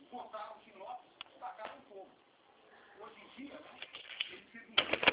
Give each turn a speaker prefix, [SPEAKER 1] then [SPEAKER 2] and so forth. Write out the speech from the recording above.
[SPEAKER 1] cortaram os sinopes, tacaram fogo. Hoje em dia, né, eles se